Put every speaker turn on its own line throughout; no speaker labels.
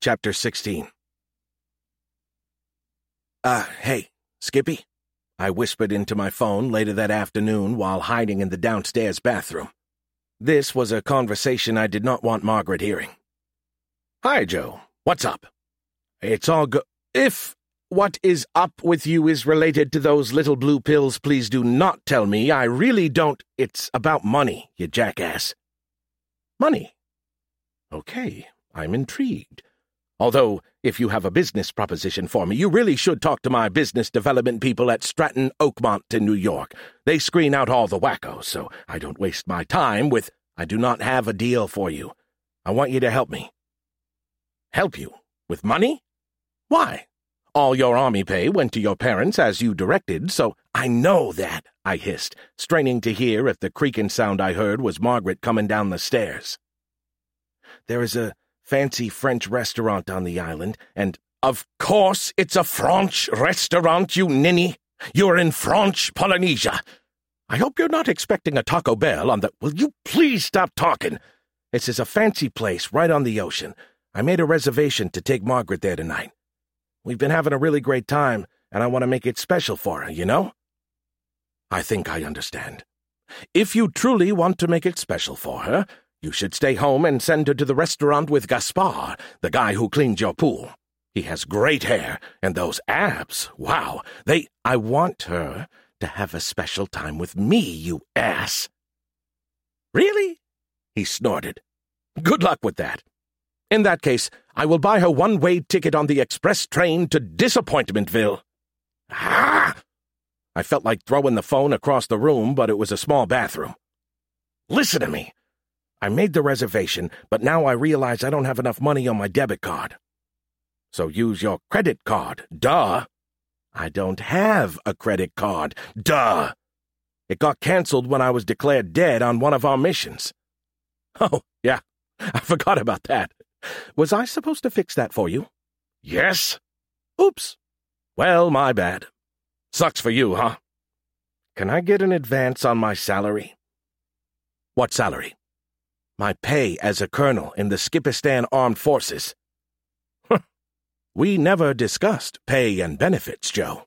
Chapter 16. Hey, Skippy? I whispered into my phone later that afternoon while hiding in the downstairs bathroom. This was a conversation I did not want Margaret hearing. Hi, Joe. What's up? It's all good. If what is up with you is related to those little blue pills, please do not tell me. I really don't. It's about money, you jackass. Money? Okay, I'm intrigued. Although, if you have a business proposition for me, you really should talk to my business development people at Stratton Oakmont in New York. They screen out all the wackos, so I don't waste my time with, I do not have a deal for you. I want you to help me. Help you? With money? Why? All your army pay went to your parents as you directed, so I know that, I hissed, straining to hear if the creaking sound I heard was Margaret coming down the stairs. There is a fancy French restaurant on the island, and of course it's a French restaurant, you ninny. You're in French Polynesia. I hope you're not expecting a Taco Bell on the— Will you please stop talking? This is a fancy place right on the ocean. I made a reservation to take Margaret there tonight. We've been having a really great time, and I want to make it special for her, you know? I think I understand. If you truly want to make it special for her, you should stay home and send her to the restaurant with Gaspar, the guy who cleans your pool. He has great hair, and those abs, wow, I want her to have a special time with me, you ass. Really? He snorted. Good luck with that. In that case, I will buy her one-way ticket on the express train to Disappointmentville. Ah! I felt like throwing the phone across the room, but it was a small bathroom. Listen to me. I made the reservation, but now I realize I don't have enough money on my debit card. So use your credit card. Duh. I don't have a credit card. Duh. It got canceled when I was declared dead on one of our missions. Oh, yeah. I forgot about that. Was I supposed to fix that for you? Yes. Oops. Well, my bad. Sucks for you, huh? Can I get an advance on my salary? What salary? My pay as a colonel in the Skipistan Armed Forces. We never discussed pay and benefits, Joe.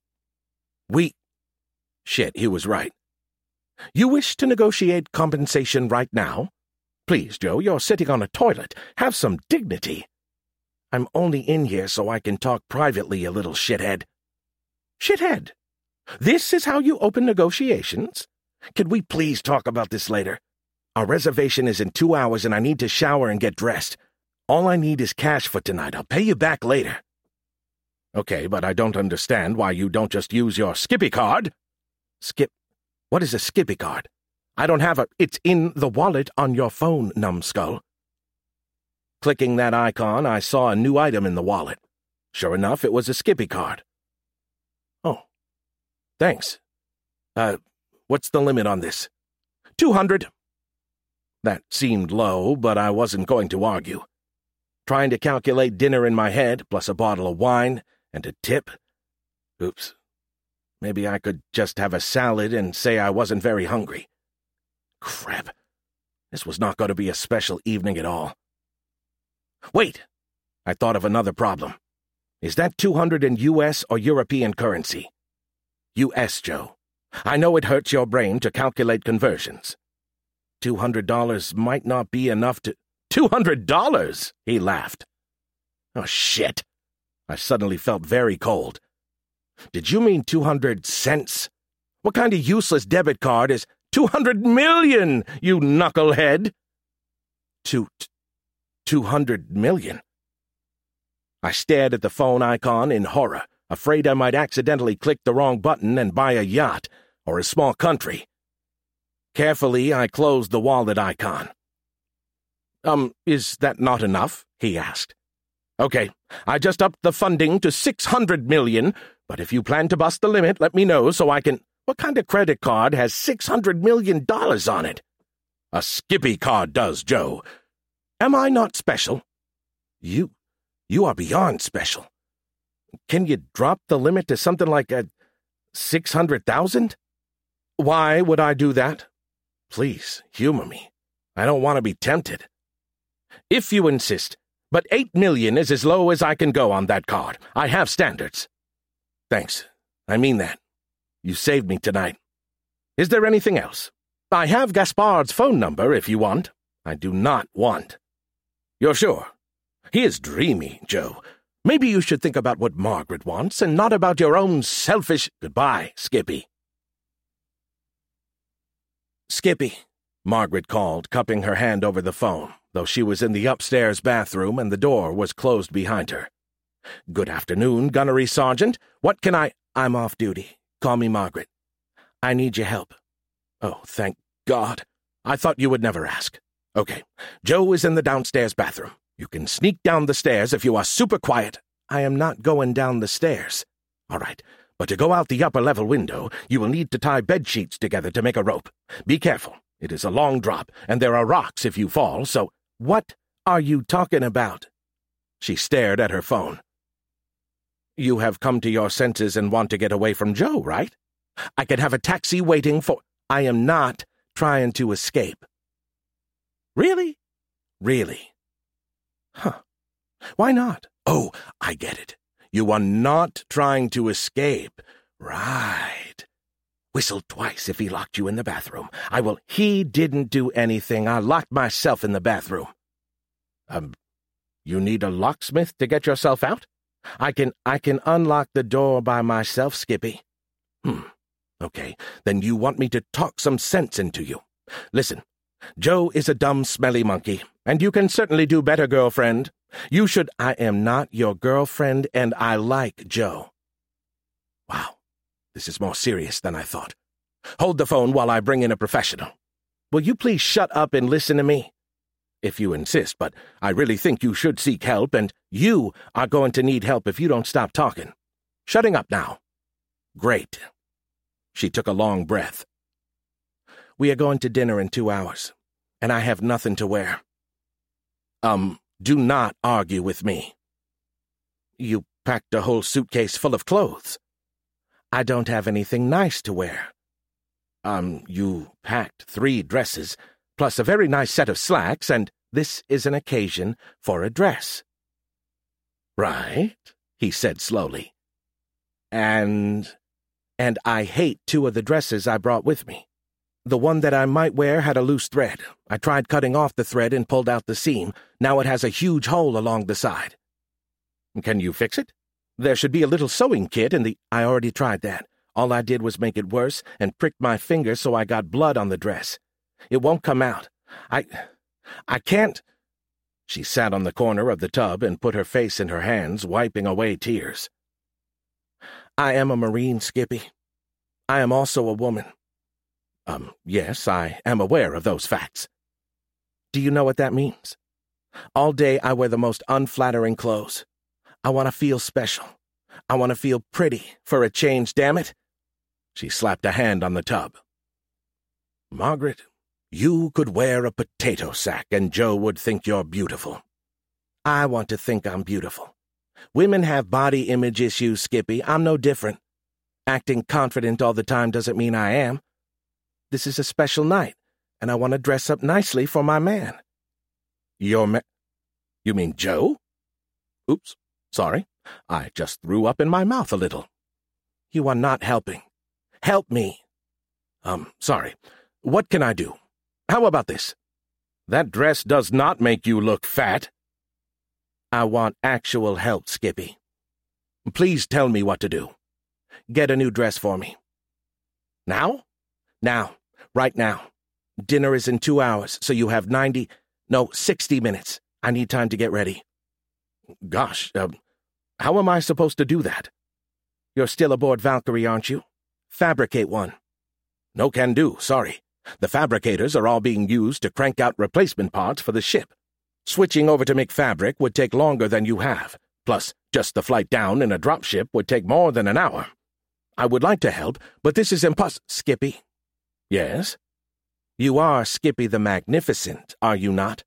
Shit, he was right. You wish to negotiate compensation right now? Please, Joe, you're sitting on a toilet. Have some dignity. I'm only in here so I can talk privately, you little shithead. Shithead? This is how you open negotiations? Can we please talk about this later? Our reservation is in 2 hours and I need to shower and get dressed. All I need is cash for tonight. I'll pay you back later. Okay, but I don't understand why you don't just use your Skippy card. What is a Skippy card? I don't have it's in the wallet on your phone, numbskull. Clicking that icon, I saw a new item in the wallet. Sure enough, it was a Skippy card. Oh, thanks. What's the limit on this? 200. That seemed low, but I wasn't going to argue. Trying to calculate dinner in my head, plus a bottle of wine, and a tip. Oops. Maybe I could just have a salad and say I wasn't very hungry. Crap. This was not going to be a special evening at all. Wait! I thought of another problem. Is that 200 in U.S. or European currency? U.S., Joe. I know it hurts your brain to calculate conversions. $200 might not be enough to— $200? He laughed. Oh, shit. I suddenly felt very cold. Did you mean 200 cents? What kind of useless debit card is 200 million, you knucklehead? 200 million? I stared at the phone icon in horror, afraid I might accidentally click the wrong button and buy a yacht or a small country. Carefully, I closed the wallet icon. Is that not enough? He asked. Okay, I just upped the funding to 600 million, but if you plan to bust the limit, let me know so I can— What kind of credit card has $600 million on it? A Skippy card does, Joe. Am I not special? You are beyond special. Can you drop the limit to something like 600,000? Why would I do that? Please, humor me. I don't want to be tempted. If you insist, But 8 million is as low as I can go on that card. I have standards. Thanks. I mean that. You saved me tonight. Is there anything else? I have Gaspard's phone number if you want. I do not want. You're sure? He is dreamy, Joe. Maybe you should think about what Margaret wants and not about your own selfish— Goodbye, Skippy. Skippy, Margaret called, cupping her hand over the phone, though she was in the upstairs bathroom and the door was closed behind her. Good afternoon, Gunnery Sergeant. What can I'm off duty. Call me Margaret. I need your help. Oh, thank God. I thought you would never ask. Okay, Joe is in the downstairs bathroom. You can sneak down the stairs if you are super quiet. I am not going down the stairs. All right, but to go out the upper-level window, you will need to tie bed sheets together to make a rope. Be careful. It is a long drop, and there are rocks if you fall, so— What are you talking about? She stared at her phone. You have come to your senses and want to get away from Joe, right? I could have a taxi waiting for— I am not trying to escape. Really? Really? Huh. Why not? Oh, I get it. You are not trying to escape. Right. Whistle twice if he locked you in the bathroom. I will— He didn't do anything. I locked myself in the bathroom. You need a locksmith to get yourself out? I can unlock the door by myself, Skippy. Okay, then you want me to talk some sense into you. Listen, Joe is a dumb, smelly monkey, and you can certainly do better, girlfriend. You should— I am not your girlfriend, and I like Joe. Wow, this is more serious than I thought. Hold the phone while I bring in a professional. Will you please shut up and listen to me? If you insist, but I really think you should seek help, and you are going to need help if you don't stop talking. Shutting up now. Great. She took a long breath. We are going to dinner in 2 hours, and I have nothing to wear. Do not argue with me. You packed a whole suitcase full of clothes. I don't have anything nice to wear. You packed 3 dresses, plus a very nice set of slacks, and this is an occasion for a dress. Right, he said slowly. And I hate 2 of the dresses I brought with me. The one that I might wear had a loose thread. I tried cutting off the thread and pulled out the seam. Now it has a huge hole along the side. Can you fix it? There should be a little sewing kit in the— I already tried that. All I did was make it worse and pricked my finger so I got blood on the dress. It won't come out. I can't— She sat on the corner of the tub and put her face in her hands, wiping away tears. I am a Marine, Skippy. I am also a woman. Yes, I am aware of those facts. Do you know what that means? All day I wear the most unflattering clothes. I want to feel special. I want to feel pretty for a change, damn it. She slapped a hand on the tub. Margaret, you could wear a potato sack and Joe would think you're beautiful. I want to think I'm beautiful. Women have body image issues, Skippy. I'm no different. Acting confident all the time doesn't mean I am. This is a special night, and I want to dress up nicely for my man. You mean Joe? Oops, sorry. I just threw up in my mouth a little. You are not helping. Help me. Sorry. What can I do? How about this? That dress does not make you look fat. I want actual help, Skippy. Please tell me what to do. Get a new dress for me. Now? Now. Right now. Dinner is in 2 hours, so you have 60 minutes. I need time to get ready. Gosh, how am I supposed to do that? You're still aboard Valkyrie, aren't you? Fabricate one. No can do, sorry. The fabricators are all being used to crank out replacement parts for the ship. Switching over to make fabric would take longer than you have. Plus, just the flight down in a dropship would take more than an hour. I would like to help, but this is impossible. Skippy? Yes? You are Skippy the Magnificent, are you not?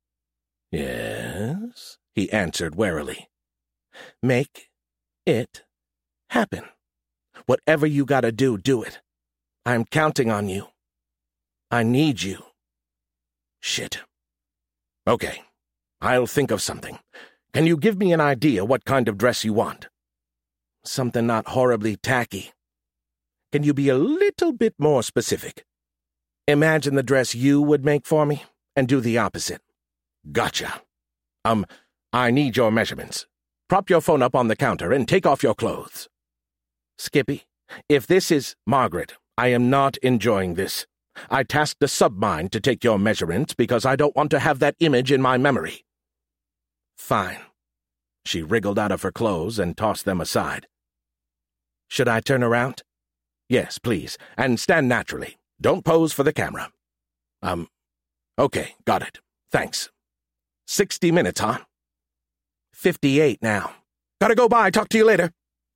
Yes, he answered warily. Make it happen. Whatever you gotta do, do it. I'm counting on you. I need you. Shit. Okay. I'll think of something. Can you give me an idea what kind of dress you want? Something not horribly tacky. Can you be a little bit more specific? Imagine the dress you would make for me, and do the opposite. Gotcha. I need your measurements. Prop your phone up on the counter and take off your clothes. Skippy, if this is Margaret, I am not enjoying this. I tasked the submind to take your measurements because I don't want to have that image in my memory. Fine. She wriggled out of her clothes and tossed them aside. Should I turn around? Yes, please, and stand naturally. Don't pose for the camera. Okay, got it. Thanks. 60 minutes, huh? 58 now. Gotta go, bye, talk to you later.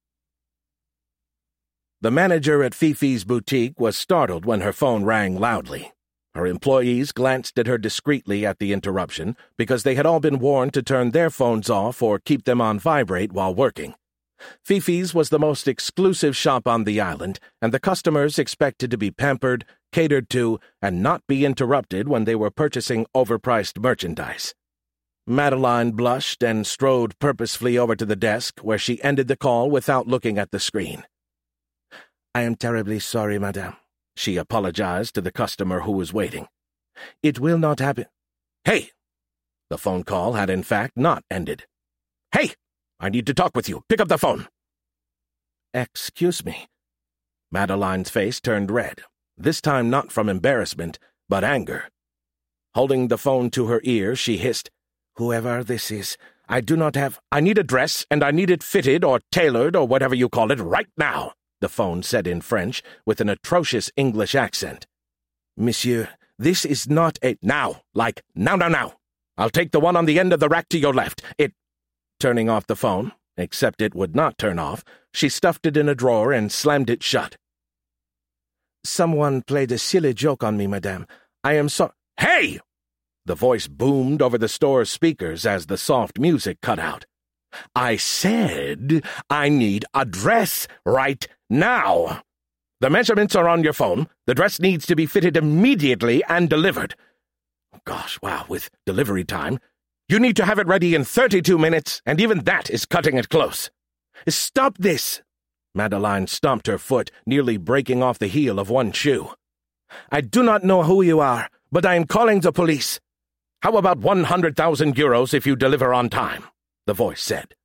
The manager at Fifi's boutique was startled when her phone rang loudly. Her employees glanced at her discreetly at the interruption because they had all been warned to turn their phones off or keep them on vibrate while working. Fifi's was the most exclusive shop on the island, and the customers expected to be pampered, catered to, and not be interrupted when they were purchasing overpriced merchandise. Madeline blushed and strode purposefully over to the desk, where she ended the call without looking at the screen. I am terribly sorry, madame, she apologized to the customer who was waiting. It will not happen. Hey! The phone call had in fact not ended. Hey! I need to talk with you. Pick up the phone. Excuse me. Madeline's face turned red, this time not from embarrassment, but anger. Holding the phone to her ear, she hissed, Whoever this is, I need a dress, and I need it fitted or tailored or whatever you call it right now, the phone said in French with an atrocious English accent. Monsieur, this is not a now, like now. I'll take the one on the end of the rack to your left. Turning off the phone, except it would not turn off, she stuffed it in a drawer and slammed it shut. Someone played a silly joke on me, madame. I am so— Hey! The voice boomed over the store's speakers as the soft music cut out. I said I need a dress right now. The measurements are on your phone. The dress needs to be fitted immediately and delivered. Gosh, wow, with delivery time. You need to have it ready in 32 minutes, and even that is cutting it close. Stop this! Madeline stomped her foot, nearly breaking off the heel of one shoe. I do not know who you are, but I am calling the police. How about 100,000 euros if you deliver on time? The voice said.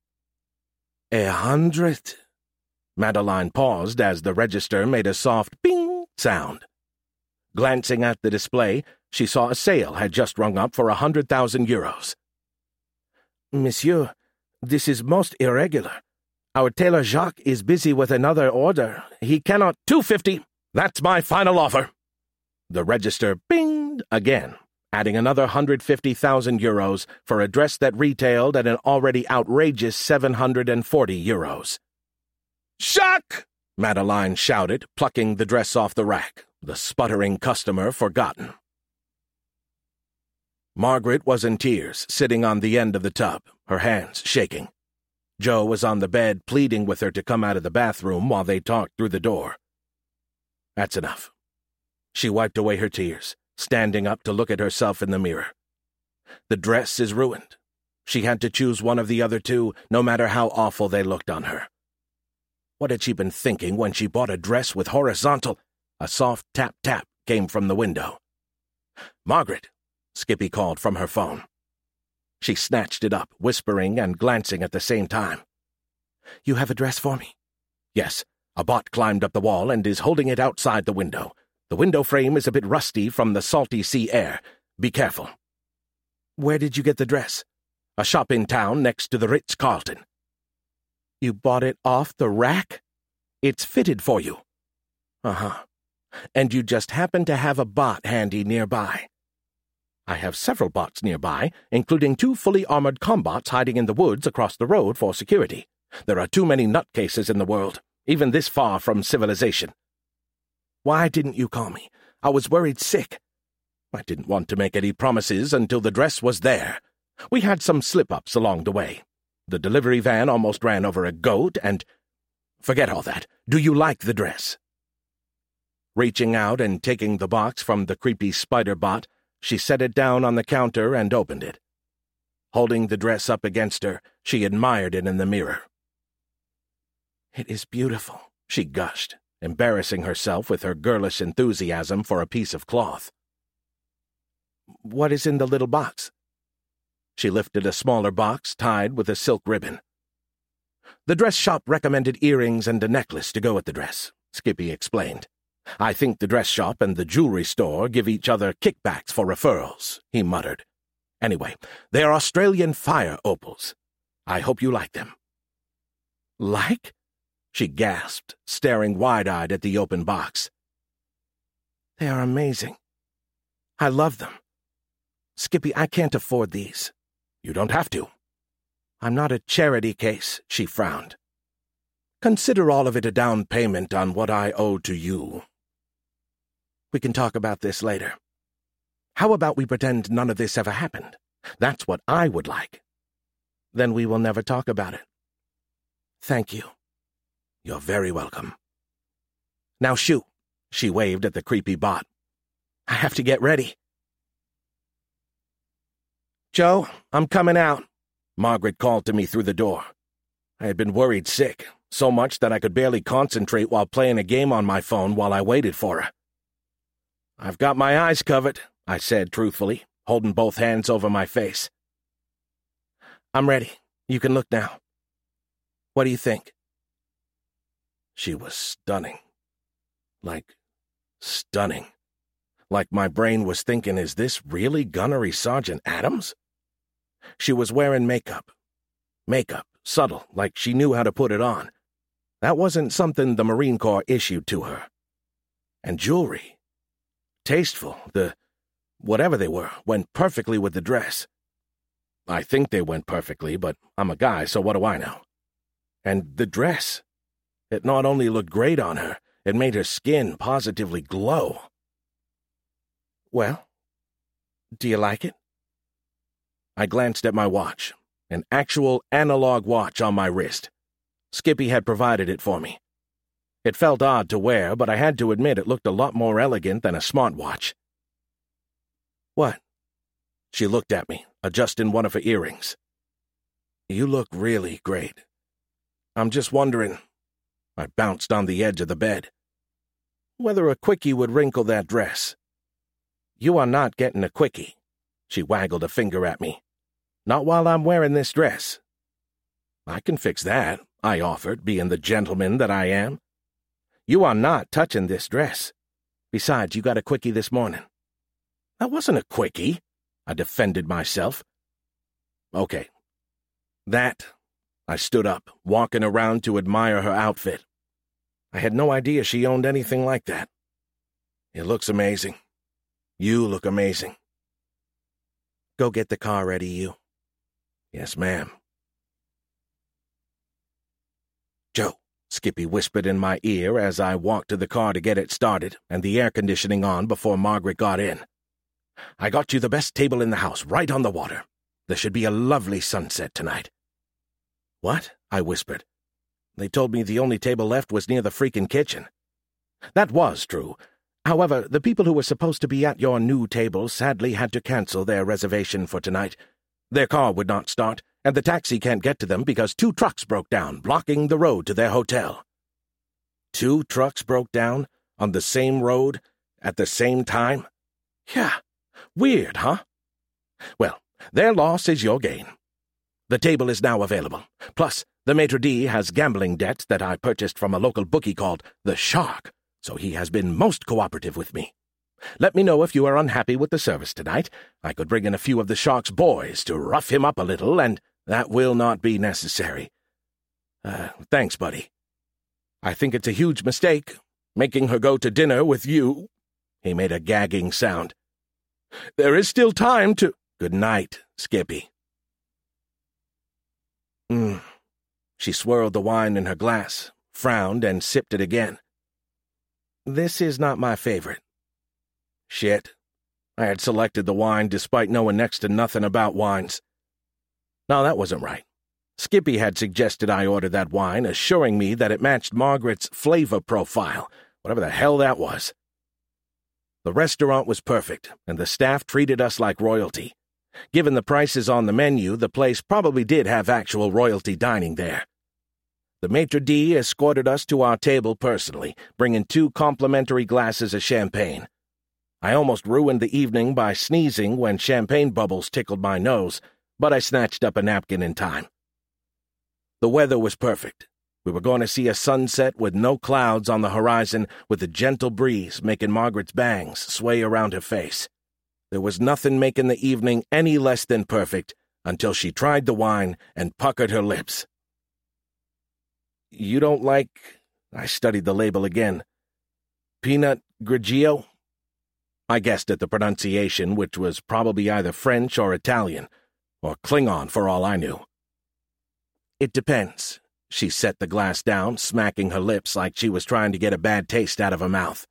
100? Madeline paused as the register made a soft bing sound. Glancing at the display, she saw a sale had just rung up for 100,000 euros. Monsieur, this is most irregular. Our tailor Jacques is busy with another order. He cannot— 250! That's my final offer! The register binged again, adding another 150,000 euros for a dress that retailed at an already outrageous 740 euros. Jacques! Madeline shouted, plucking the dress off the rack, the sputtering customer forgotten. Margaret was in tears, sitting on the end of the tub, her hands shaking. Joe was on the bed, pleading with her to come out of the bathroom while they talked through the door. That's enough. She wiped away her tears, standing up to look at herself in the mirror. The dress is ruined. She had to choose one of the other two, no matter how awful they looked on her. What had she been thinking when she bought a dress with horizontal— A soft tap-tap came from the window. Margaret! Skippy called from her phone. She snatched it up, whispering and glancing at the same time. You have a dress for me? Yes. A bot climbed up the wall and is holding it outside the window. The window frame is a bit rusty from the salty sea air. Be careful. Where did you get the dress? A shop in town next to the Ritz-Carlton. You bought it off the rack? It's fitted for you. Uh-huh. And you just happen to have a bot handy nearby. I have several bots nearby, including 2 fully armored combots hiding in the woods across the road for security. There are too many nutcases in the world, even this far from civilization. Why didn't you call me? I was worried sick. I didn't want to make any promises until the dress was there. We had some slip-ups along the way. The delivery van almost ran over a goat and— Forget all that. Do you like the dress? Reaching out and taking the box from the creepy spider bot, she set it down on the counter and opened it. Holding the dress up against her, she admired it in the mirror. "It is beautiful," she gushed, embarrassing herself with her girlish enthusiasm for a piece of cloth. "What is in the little box?" She lifted a smaller box tied with a silk ribbon. "The dress shop recommended earrings and a necklace to go with the dress," Skippy explained. "I think the dress shop and the jewelry store give each other kickbacks for referrals," he muttered. "Anyway, they're Australian fire opals. I hope you like them." "Like?" she gasped, staring wide-eyed at the open box. "They are amazing. I love them. Skippy, I can't afford these." "You don't have to." "I'm not a charity case," she frowned. "Consider all of it a down payment on what I owe to you." "We can talk about this later. How about we pretend none of this ever happened? That's what I would like." "Then we will never talk about it." "Thank you." "You're very welcome." "Now shoo," she waved at the creepy bot. "I have to get ready." "Joe, I'm coming out," Margaret called to me through the door. I had been worried sick, so much that I could barely concentrate while playing a game on my phone while I waited for her. "I've got my eyes covered," I said truthfully, holding both hands over my face. "I'm ready. You can look now. What do you think?" She was stunning. Stunning. Like my brain was thinking, is this really Gunnery Sergeant Adams? She was wearing makeup. Makeup, subtle, like she knew how to put it on. That wasn't something the Marine Corps issued to her. And jewelry. Tasteful, whatever they were, went perfectly with the dress. I think they went perfectly, but I'm a guy, so what do I know? And the dress. It not only looked great on her, it made her skin positively glow. "Well, do you like it?" I glanced at my watch, an actual analog watch on my wrist. Skippy had provided it for me. It felt odd to wear, but I had to admit it looked a lot more elegant than a smartwatch. "What?" She looked at me, adjusting one of her earrings. "You look really great. I'm just wondering," I bounced on the edge of the bed, "whether a quickie would wrinkle that dress." "You are not getting a quickie," she waggled a finger at me. "Not while I'm wearing this dress." "I can fix that," I offered, being the gentleman that I am. "You are not touching this dress. Besides, you got a quickie this morning." "That wasn't a quickie," I defended myself. "Okay. That." I stood up, walking around to admire her outfit. I had no idea she owned anything like that. "It looks amazing. You look amazing." "Go get the car ready, you." "Yes, ma'am." "Joe," Skippy whispered in my ear as I walked to the car to get it started and the air conditioning on before Margaret got in. "I got you the best table in the house, right on the water. There should be a lovely sunset tonight." "What?" I whispered. "They told me the only table left was near the freaking kitchen." That was true. However, the people who were supposed to be at your new table sadly had to cancel their reservation for tonight. Their car would not start, and the taxi can't get to them because 2 trucks broke down, blocking the road to their hotel. 2 trucks broke down on the same road at the same time? Yeah, weird, huh? Well, their loss is your gain. The table is now available. Plus, the maitre d' has gambling debts that I purchased from a local bookie called The Shark, so he has been most cooperative with me. Let me know if you are unhappy with the service tonight. I could bring in a few of the Shark's boys to rough him up a little, and that will not be necessary. Thanks, buddy. I think it's a huge mistake, making her go to dinner with you." He made a gagging sound. "There is still time to—" "Good night, Skippy." She swirled the wine in her glass, frowned, and sipped it again. "This is not my favorite." Shit. I had selected the wine despite knowing next to nothing about wines. No, that wasn't right. Skippy had suggested I order that wine, assuring me that it matched Margaret's flavor profile, whatever the hell that was. The restaurant was perfect, and the staff treated us like royalty. Given the prices on the menu, the place probably did have actual royalty dining there. The maitre d' escorted us to our table personally, bringing 2 complimentary glasses of champagne. I almost ruined the evening by sneezing when champagne bubbles tickled my nose, but I snatched up a napkin in time. The weather was perfect. We were going to see a sunset with no clouds on the horizon, with a gentle breeze making Margaret's bangs sway around her face. There was nothing making the evening any less than perfect until she tried the wine and puckered her lips. "You don't like—" I studied the label again. "Pinot Grigio?" I guessed at the pronunciation, which was probably either French or Italian, or Klingon for all I knew. "It depends." She set the glass down, smacking her lips like she was trying to get a bad taste out of her mouth.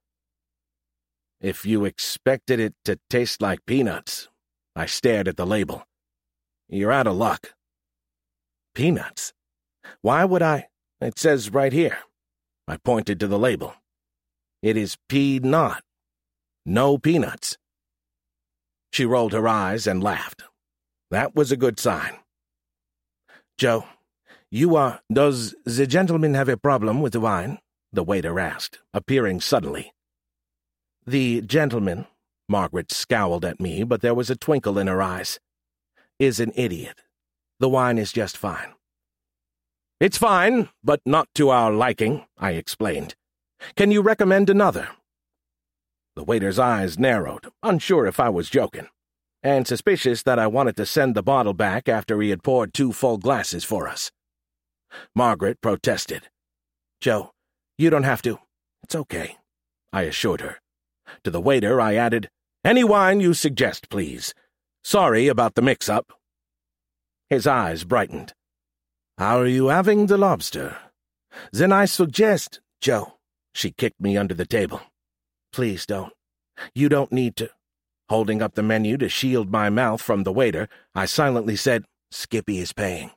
"If you expected it to taste like peanuts," I stared at the label. "You're out of luck." "Peanuts? Why would I—" "It says right here." I pointed to the label. "It is P-not. No peanuts." She rolled her eyes and laughed. That was a good sign. "Joe, does the gentleman have a problem with the wine?" the waiter asked, appearing suddenly. "The gentleman," Margaret scowled at me, but there was a twinkle in her eyes, "is an idiot. The wine is just fine." "It's fine, but not to our liking," I explained. "Can you recommend another?" The waiter's eyes narrowed, unsure if I was joking, and suspicious that I wanted to send the bottle back after he had poured 2 full glasses for us. Margaret protested. "Joe, you don't have to. It's okay," I assured her. To the waiter, I added, "Any wine you suggest, please. Sorry about the mix-up." His eyes brightened. "Are you having the lobster? Then I suggest—" "Joe," she kicked me under the table. "Please don't. You don't need to." Holding up the menu to shield my mouth from the waiter, I silently said, "Skippy is paying."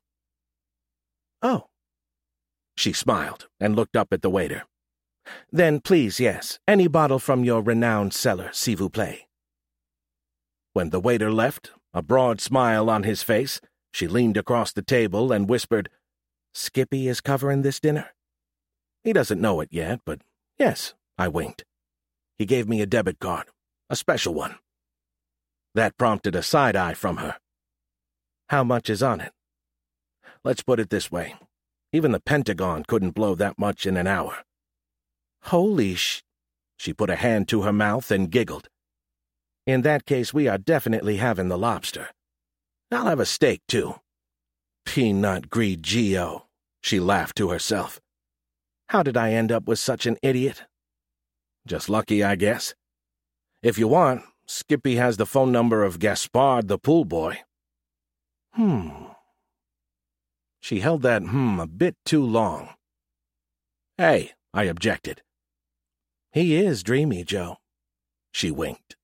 "Oh." She smiled and looked up at the waiter. "Then please, yes, any bottle from your renowned cellar, s'il vous plaît." When the waiter left, a broad smile on his face, she leaned across the table and whispered, "Skippy is covering this dinner?" "He doesn't know it yet, but yes," I winked. He gave me a debit card, a special one. That prompted a side-eye from her. "How much is on it?" "Let's put it this way. Even the Pentagon couldn't blow that much in an hour." "Holy sh—" She put a hand to her mouth and giggled. "In that case, we are definitely having the lobster. I'll have a steak, too." "Pinot Grigio," she laughed to herself. "How did I end up with such an idiot?" "Just lucky, I guess. If you want, Skippy has the phone number of Gaspard the pool boy." She held that a bit too long. "Hey," I objected. "He is dreamy, Joe." She winked.